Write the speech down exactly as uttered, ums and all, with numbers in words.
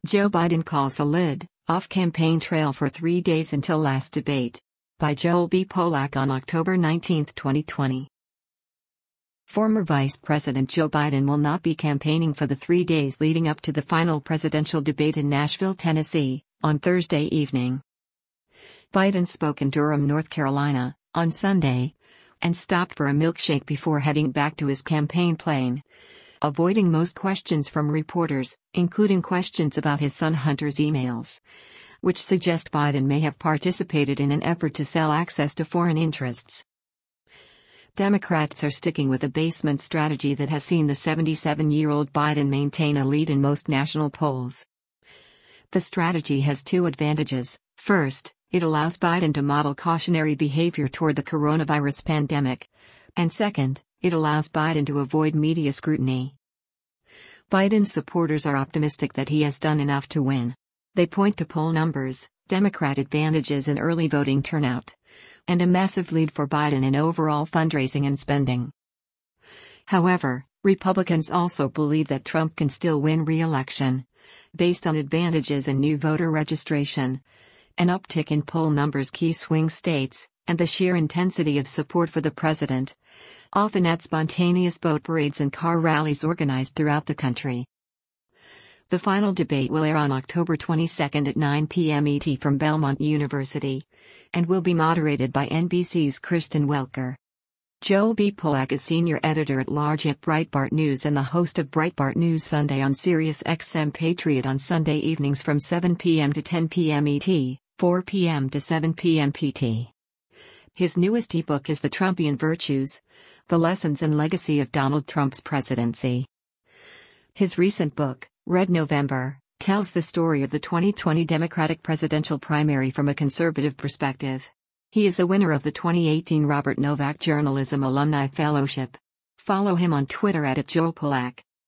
Joe Biden calls a lid off campaign trail for three days until last debate. By Joel B. Polak on October nineteenth, twenty twenty. Former Vice President Joe Biden will not be campaigning for the three days leading up to the final presidential debate in Nashville, Tennessee, on Thursday evening. Biden spoke in Durham, North Carolina, on Sunday, and stopped for a milkshake before heading back to his campaign plane, avoiding most questions from reporters, including questions about his son Hunter's emails, which suggest Biden may have participated in an effort to sell access to foreign interests. Democrats are sticking with a basement strategy that has seen the seventy-seven-year-old Biden maintain a lead in most national polls. The strategy has two advantages. First, it allows Biden to model cautionary behavior toward the coronavirus pandemic. And second, it allows Biden to avoid media scrutiny. Biden's supporters are optimistic that he has done enough to win. They point to poll numbers, Democrat advantages in early voting turnout, and a massive lead for Biden in overall fundraising and spending. However, Republicans also believe that Trump can still win re-election, based on advantages in new voter registration, an uptick in poll numbers key swing states, and the sheer intensity of support for the president, often at spontaneous boat parades and car rallies organized throughout the country. The final debate will air on October twenty-second at nine p m E T from Belmont University, and will be moderated by N B C's Kristen Welker. Joel B. Polak is senior editor-at-large at Breitbart News and the host of Breitbart News Sunday on Sirius X M Patriot on Sunday evenings from seven p m to ten p m E T, four p m to seven p m P T. His newest ebook is The Trumpian Virtues: The Lessons and Legacy of Donald Trump's Presidency. His recent book, Red November, tells the story of the twenty twenty Democratic presidential primary from a conservative perspective. He is a winner of the twenty eighteen Robert Novak Journalism Alumni Fellowship. Follow him on Twitter at Joel Polak.